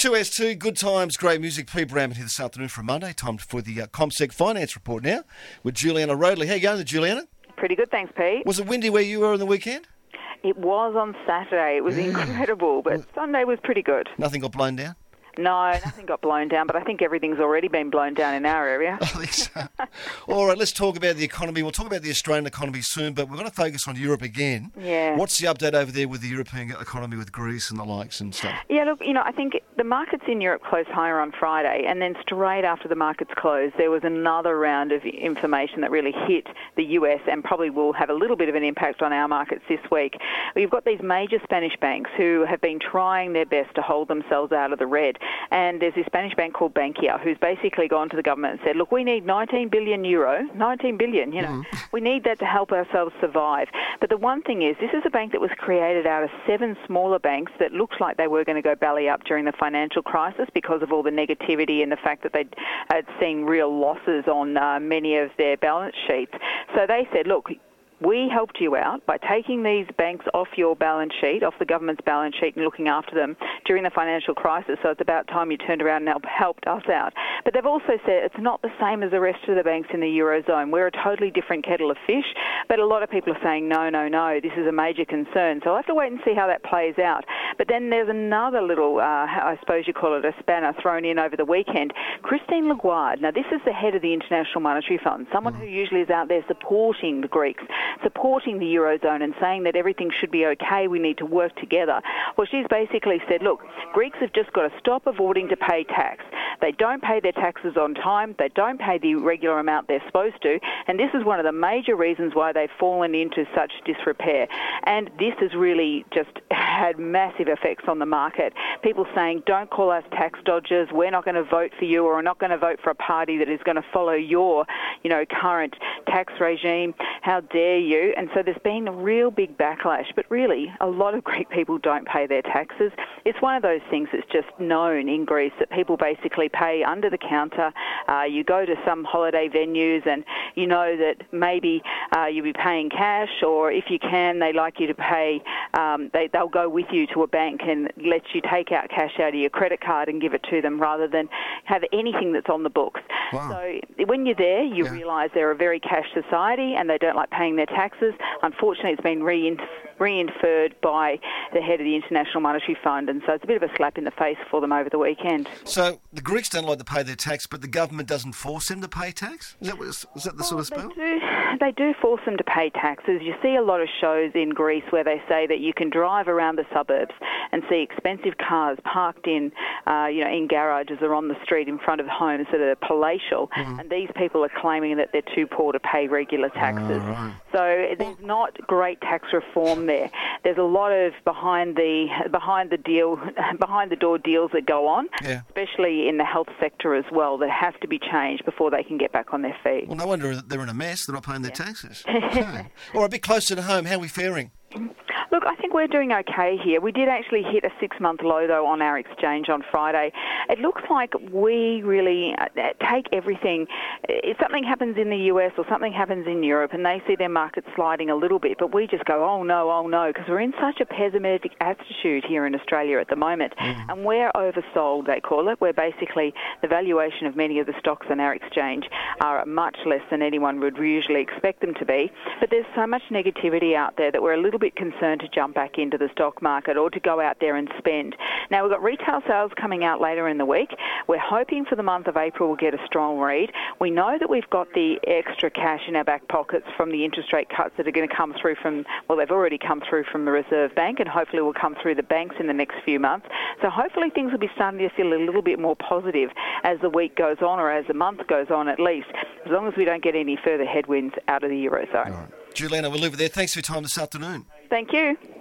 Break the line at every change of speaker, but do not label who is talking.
2S2, good times, great music. Pete Bramman here this afternoon for a Monday. Time for the CommSec Finance Report now with Juliana Roadley. How you going, Juliana?
Pretty good, thanks, Pete.
Was it windy where you were on the weekend?
It was on Saturday. It was incredible, but Sunday was pretty good.
Nothing got blown down?
No, nothing got blown down, but I think everything's already been blown down in our area.
I think so. All right, let's talk about the economy. We'll talk about the Australian economy soon, but we're going to focus on Europe again.
Yeah.
What's the update over there with the European economy, with Greece and the likes and stuff?
Yeah, look, I think the markets in Europe closed higher on Friday, and then straight after the markets closed, there was another round of information that really hit the US and probably will have a little bit of an impact on our markets this week. We've got these major Spanish banks who have been trying their best to hold themselves out of the red, and there's this Spanish bank called Bankia who's basically gone to the government and said, look, we need 19 billion, we need that to help ourselves survive. But the one thing is, this is a bank that was created out of 7 smaller banks that looks like they were going to go belly up during the financial crisis because of all the negativity and the fact that they had seen real losses on many of their balance sheets. So they said, look, we helped you out by taking these banks off your balance sheet, off the government's balance sheet, and looking after them during the financial crisis. So it's about time you turned around and helped us out. But they've also said it's not the same as the rest of the banks in the Eurozone. We're a totally different kettle of fish. But a lot of people are saying, no, this is a major concern. So I'll have to wait and see how that plays out. But then there's another little, I suppose you call it a spanner, thrown in over the weekend. Christine Lagarde. Now, this is the head of the International Monetary Fund, someone who usually is out there supporting the Greeks, supporting the Eurozone and saying that everything should be okay, we need to work together. Well, she's basically said, look, Greeks have just got to stop avoiding to pay tax. They don't pay their taxes on time, they don't pay the regular amount they're supposed to, and this is one of the major reasons why they've fallen into such disrepair. And this has really just had massive effects on the market. People saying, don't call us tax dodgers, we're not going to vote for you, or we're not going to vote for a party that is going to follow your, current tax regime. How dare you? And so there's been a real big backlash. But really, a lot of Greek people don't pay their taxes. It's one of those things that's just known in Greece that people basically pay under the counter. You go to some holiday venues and you know that maybe you'll be paying cash, or if you can, they like you to pay, they'll go with you to a bank and let you take out cash out of your credit card and give it to them rather than have anything that's on the books.
Wow.
So when you're there, you realise they're a very cash society and they don't like paying their taxes. Unfortunately, it's been reinferred by the head of the International Monetary Fund, and so it's a bit of a slap in the face for them over the weekend.
So the Greeks don't like to pay their tax, but the government doesn't force them to pay tax? Is that the sort of spell?
They do force them to pay taxes. You see a lot of shows in Greece where they say that you can drive around the suburbs and see expensive cars parked in garages or on the street in front of homes that are palatial, and these people are claiming that they're too poor to pay regular taxes.
Right.
So there's not great tax reform there. There's a lot of behind the door deals that go on, especially in the health sector as well, that have to be changed before they can get back on their feet.
Well, no wonder they're in a mess. They're not paying their taxes. Okay. All right, a bit closer to home. How are we faring?
Look, I think we're doing okay here. We did actually hit a 6-month low, though, on our exchange on Friday. It looks like we really take everything. If something happens in the US or something happens in Europe and they see their market sliding a little bit, but we just go, oh no, because we're in such a pessimistic attitude here in Australia at the moment. And we're oversold, they call it, where basically the valuation of many of the stocks on our exchange are much less than anyone would usually expect them to be. But there's so much negativity out there that we're a little bit concerned to jump back into the stock market or to go out there and spend. Now, we've got retail sales coming out later in the week. We're hoping for the month of April we'll get a strong read. We know that we've got the extra cash in our back pockets from the interest rate cuts that are going to come through they've already come through from the Reserve Bank, and hopefully will come through the banks in the next few months. So hopefully things will be starting to feel a little bit more positive as the week goes on, or as the month goes on at least, as long as we don't get any further headwinds out of the Eurozone.
All right. Juliana, we'll leave it there. Thanks for your time this afternoon.
Thank you.